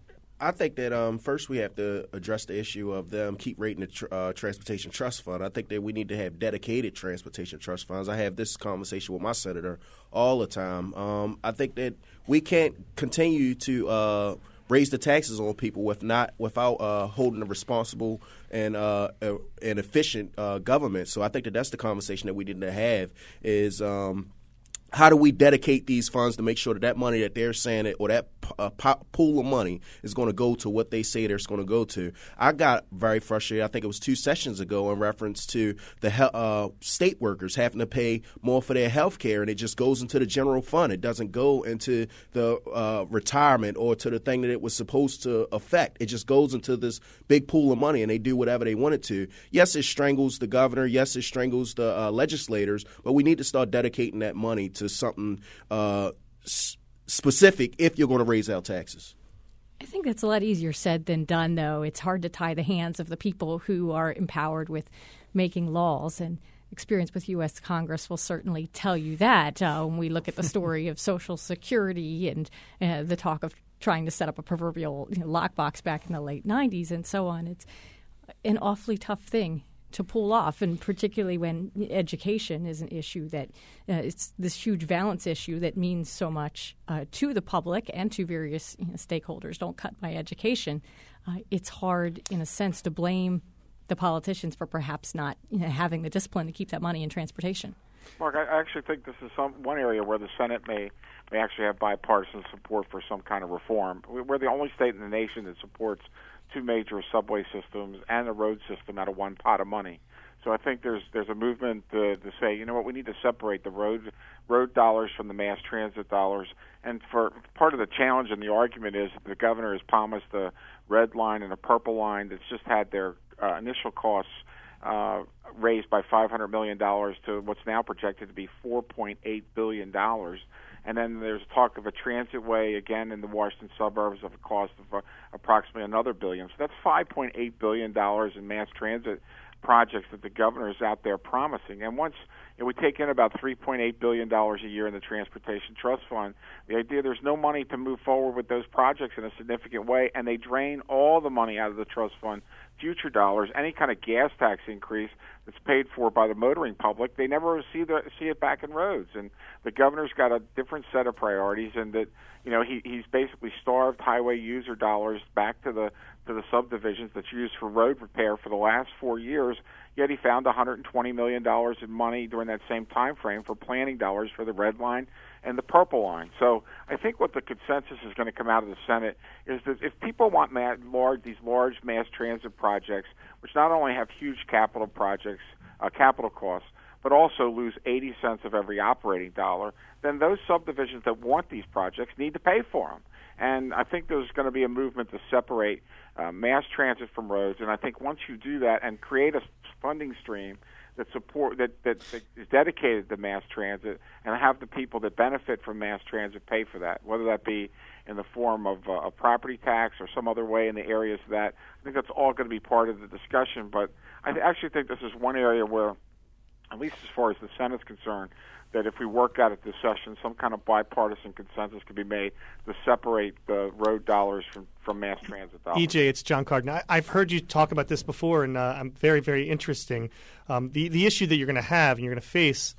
I think that um, first we have to address the issue of them keep rating the tr- uh, transportation trust fund. I think that we need to have dedicated transportation trust funds. I have this conversation with my senator all the time. Um, I think that we can't continue to uh, raise the taxes on people with not without uh, holding a responsible and uh, uh, and efficient uh, government. So I think that that's the conversation that we need to have is. Um, How do we dedicate these funds to make sure that that money that they're saying it or that uh, pool of money is going to go to what they say it's going to go to? I got very frustrated. I think it was two sessions ago in reference to the uh, state workers having to pay more for their health care, and it just goes into the general fund. It doesn't go into the uh, retirement or to the thing that it was supposed to affect. It just goes into this big pool of money, and they do whatever they want it to. Yes, it strangles the governor. Yes, it strangles the uh, legislators, but we need to start dedicating that money to something uh, s- specific if you're going to raise our taxes. I think that's a lot easier said than done, though. It's hard to tie the hands of the people who are empowered with making laws, and experience with U S Congress will certainly tell you that. Uh, when we look at the story of Social Security and uh, the talk of trying to set up a proverbial you know, lockbox back in the late nineties and so on, it's an awfully tough thing to pull off, and particularly when education is an issue that uh, it's this huge balance issue that means so much uh, to the public and to various you know, stakeholders. Don't cut my education. Uh, it's hard, in a sense, to blame the politicians for perhaps not you know, having the discipline to keep that money in transportation. Mark, I actually think this is some one area where the Senate may may actually have bipartisan support for some kind of reform. We're the only state in the nation that supports two major subway systems and a road system out of one pot of money. So I think there's there's a movement to, to say, you know what, we need to separate the road road dollars from the mass transit dollars And for part of the challenge and the argument is that the governor has promised a red line and a purple line that's just had their uh, initial costs uh, raised by five hundred million dollars to what's now projected to be four point eight billion dollars. And then there's talk of a transitway, again, in the Washington suburbs of a cost of uh, approximately another billion. So that's five point eight billion dollars in mass transit projects that the governor is out there promising. And once you know, we take in about three point eight billion dollars a year in the Transportation Trust Fund, the idea there's no money to move forward with those projects in a significant way, and they drain all the money out of the trust fund, future dollars, any kind of gas tax increase that's paid for by the motoring public, they never see the see it back in roads. And the governor's got a different set of priorities, and that you know he he's basically starved highway user dollars back to the to the subdivisions that's used for road repair for the last four years. Yet he found one hundred twenty million dollars in money during that same time frame for planning dollars for the red line and the purple line. So I think what the consensus is going to come out of the Senate is that if people want ma- large, these large mass transit projects, which not only have huge capital projects, uh, capital costs, but also lose eighty cents of every operating dollar, then those subdivisions that want these projects need to pay for them. And I think there's going to be a movement to separate uh, mass transit from roads. And I think once you do that and create a funding stream that support that, that, that is dedicated to mass transit, and have the people that benefit from mass transit pay for that, whether that be in the form of uh, a property tax or some other way in the areas of that, I think that's all going to be part of the discussion. But I th- actually think this is one area where, at least as far as the Senate's concerned, that if we work out at this session, some kind of bipartisan consensus could be made to separate the road dollars from, from mass transit dollars. E J, it's John Carden. I, I've heard you talk about this before, and uh, I'm very, very interesting. Um, the, the issue that you're going to have and you're going to face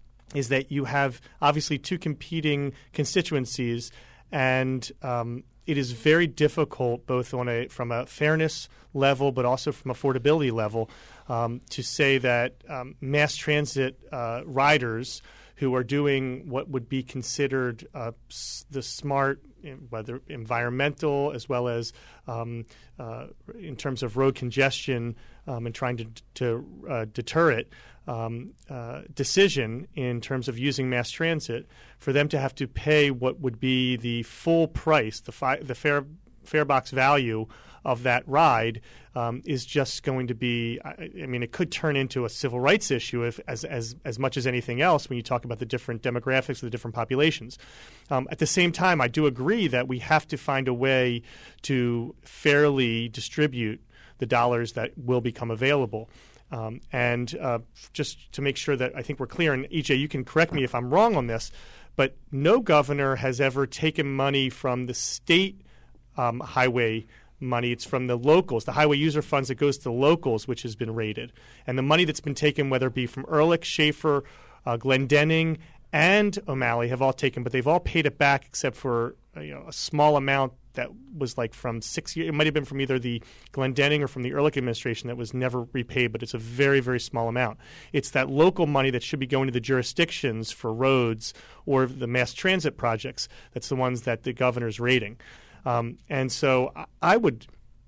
is that you have obviously two competing constituencies, and um, it is very difficult both on a from a fairness level but also from affordability level um, to say that um, mass transit uh, riders who are doing what would be considered uh, the smart, whether environmental as well as um, uh, in terms of road congestion um, and trying to, to uh, deter it, um, uh, decision in terms of using mass transit, for them to have to pay what would be the full price, the, fi- the fare, fare box value of that ride um, is just going to be, I, I mean, it could turn into a civil rights issue if, as, as, as much as anything else when you talk about the different demographics of the different populations. Um, at the same time, I do agree that we have to find a way to fairly distribute the dollars that will become available. Um, and uh, just to make sure that I think we're clear, and E J, you can correct me if I'm wrong on this, but no governor has ever taken money from the state um, highway money. It's from the locals, the highway user funds that goes to the locals, which has been rated. And the money that's been taken, whether it be from Ehrlich, Schaefer, uh, Glendenning, and O'Malley, have all taken, but they've all paid it back except for uh, you know a small amount that was like from six years. It might have been from either the Glendenning or from the Ehrlich administration that was never repaid, but it's a very, very small amount. It's that local money that should be going to the jurisdictions for roads or the mass transit projects. That's the ones that the governor's rating. Um, and so I would,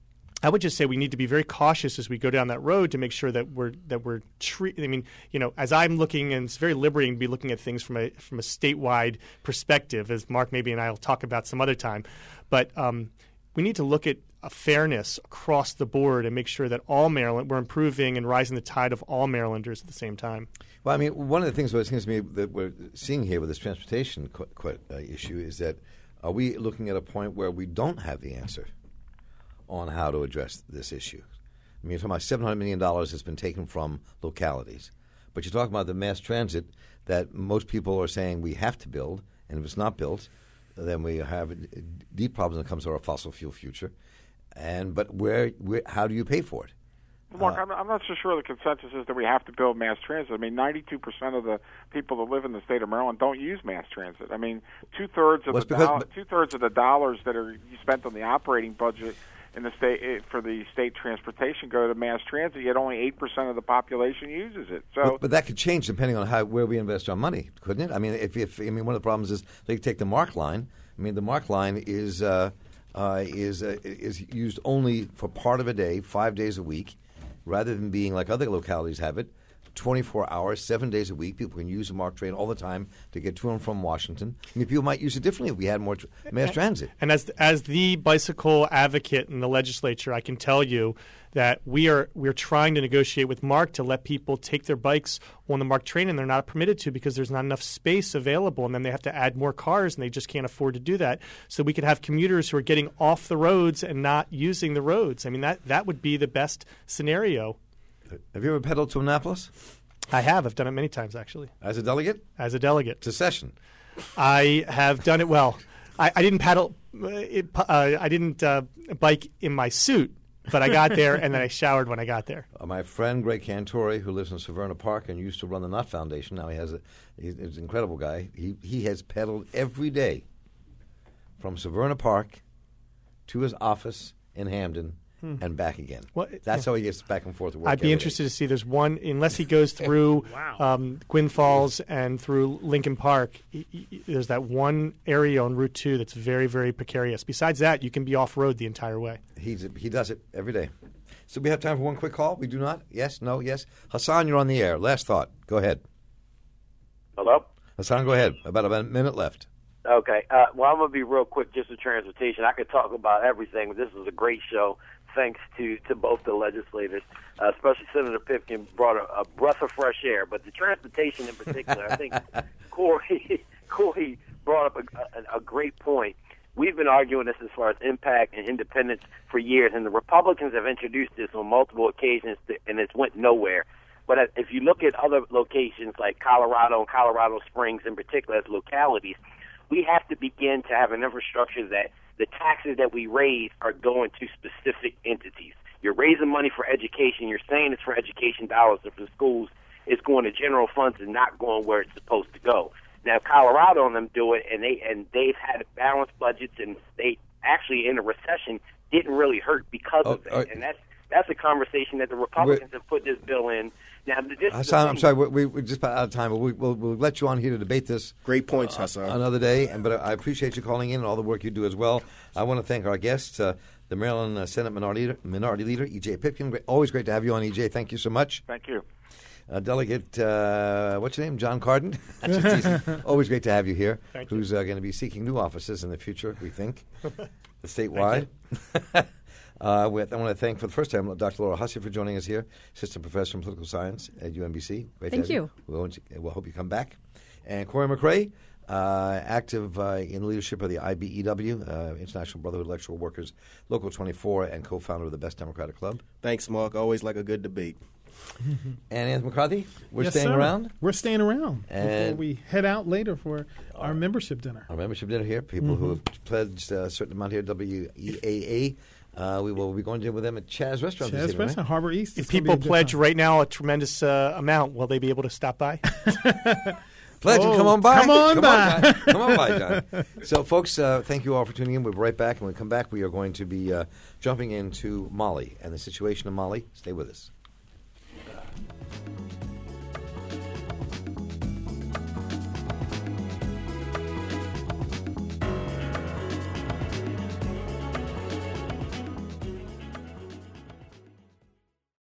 I would just say we need to be very cautious as we go down that road to make sure that we're that we're. Tre- I mean, you know, as I'm looking, and it's very liberating to be looking at things from a from a statewide perspective, as Mark maybe and I will talk about some other time. But um, we need to look at a fairness across the board and make sure that all Maryland, we're improving and rising the tide of all Marylanders at the same time. Well, I mean, one of the things that it seems to me that we're seeing here with this transportation qu- qu- uh, issue is that. Are we looking at a point where we don't have the answer on how to address this issue? I mean, you're talking about seven hundred million dollars that's been taken from localities. But you're talking about the mass transit that most people are saying we have to build, and if it's not built, then we have deep problems when it comes to our fossil fuel future. And But where, where how do you pay for it? Mark, I'm, I'm not so sure the consensus is that we have to build mass transit. I mean, ninety-two percent of the people that live in the state of Maryland don't use mass transit. I mean, two-thirds of, well, the, because, do- two-thirds of the dollars that are spent on the operating budget in the state for the state transportation go to mass transit, yet only eight percent of the population uses it. So, but, but that could change depending on how where we invest our money, couldn't it? I mean, if, if I mean, one of the problems is they take the MARC line. I mean, the MARC line is uh, uh, is uh, is used only for part of a day, five days a week. Rather than being like other localities have it, twenty-four hours, seven days a week. People can use the MARC train all the time to get to and from Washington. I mean, people might use it differently if we had more tr- mass transit. And as as the bicycle advocate in the legislature, I can tell you that we are we're trying to negotiate with MARC to let people take their bikes on the MARC train, and they're not permitted to because there's not enough space available, and then they have to add more cars, and they just can't afford to do that. So we could have commuters who are getting off the roads and not using the roads. I mean, that, that would be the best scenario. Have you ever pedaled to Annapolis? I have. I've done it many times, actually. As a delegate? As a delegate. To session? I have done it well. I, I didn't paddle. Uh, it, uh, I didn't uh, bike in my suit. But I got there, and then I showered when I got there. Uh, my friend Greg Cantori, who lives in Severna Park and used to run the Knott Foundation, now he has a he's, he's an incredible guy. He he has pedaled every day from Severna Park to his office in Hamden hmm. and back again. Well, That's yeah. how he gets back and forth to work. I'd be interested day. to see. There's one, unless he goes through wow. um, Gwynn Falls and through Lincoln Park, he, he, there's that one area on Route two that's very, very precarious. Besides that, you can be off-road the entire way. He's, he does it every day. So we have time for one quick call? We do not? Yes? No? Yes? Hassan, you're on the air. Last thought. Go ahead. Hello? Hassan, go ahead. About a minute left. Okay. Uh, well, I'm going to be real quick just with transportation. I could talk about everything, but this was a great show. Thanks to, to both the legislators, uh, especially Senator Pipkin brought a, a breath of fresh air. But the transportation in particular, I think Corey, Corey brought up a, a, a great point. We've been arguing this as far as impact and independence for years, and the Republicans have introduced this on multiple occasions, to, and it's went nowhere. But if you look at other locations like Colorado and Colorado Springs in particular as localities, we have to begin to have an infrastructure that the taxes that we raise are going to specific entities. You're raising money for education. You're saying it's for education dollars for the schools. It's going to general funds and not going where it's supposed to go. Now, Colorado and them do it, and they and they've had balanced budgets, and they actually in a recession didn't really hurt because oh, of it. Uh, and that's that's a conversation that the Republicans have put this bill in. Now, this Hassan, I'm sorry, we, we're just about out of time, but we, we'll, we'll let you on here to debate this. Great points, uh, Hassan. Another day, and but I appreciate you calling in and all the work you do as well. I want to thank our guests, uh, the Maryland uh, Senate Minority Leader, Minority Leader E J Pipkin. Great, always great to have you on, E J. Thank you so much. Thank you. Uh, Delegate, uh, what's your name? John Carden. Always great to have you here. Thank who's uh, going to be seeking new offices in the future, we think, the statewide. uh, with, I want to thank for the first time Doctor Laura Hussey for joining us here, Assistant Professor in Political Science at U M B C. Great Thank to have you. you. We'll, we'll hope you come back. And Corey McRae, uh, active uh, in the leadership of the I B E W, uh, International Brotherhood of Electrical Workers, Local twenty-four, and co-founder of the Best Democratic Club. Thanks, Mark. Always like a good debate. And Anthony McCarthy, we're yes, staying sir. around. We're staying around and before we head out later for our, our membership dinner. Our membership dinner here. People mm-hmm. who have pledged a certain amount here at W E A A. Uh, we will be going to with them at Chaz Restaurant. Chaz Restaurant, right? Harbor East. If people pledge right now a tremendous uh, amount, will they be able to stop by? Pledge oh, and come on by. Come on come by. On, come on by, John. So, folks, uh, thank you all for tuning in. We'll be right back. And when we come back, we are going to be uh, jumping into Mali and the situation in Mali. Stay with us.